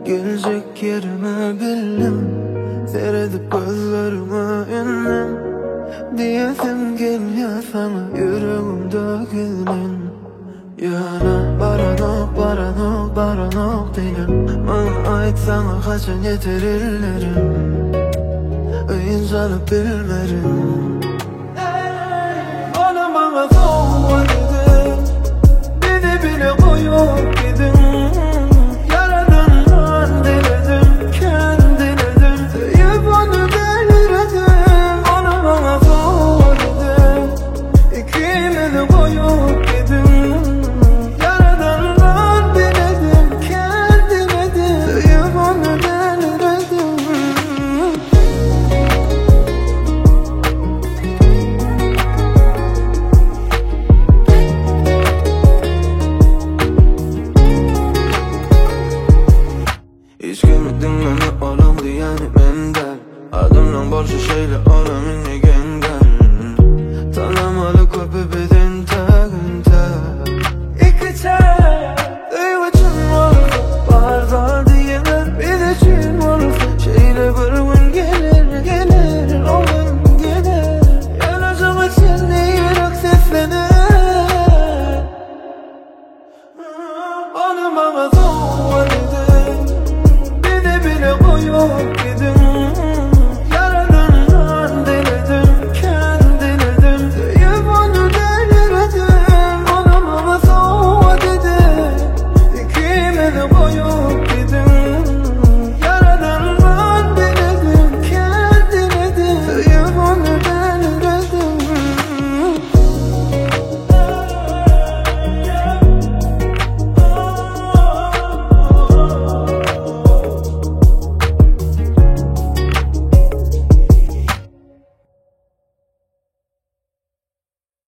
Gelecek yerime bildim, seyredip gözlerime indim. Diyesim geliyor sana yüreğimde gülün. Yana baranok baranok baranok dilim. Bana ait sana kaçan yetirirlerim. Öğüncalıp bilmerim. Bana soğuk dedi, beni bile koyup gidin. Yaradandan diledim, kendiledim. Deyip onu delirdim. Bana soğuk dedi, ikimizi koyup gidin. Yaradandan diledim, kendiledim. Deyip onu delirdim. Hiç görmedin beni oğlum diyeni menden. Adımdan borçlu şeyle oğlum inne gengel. Tanımalı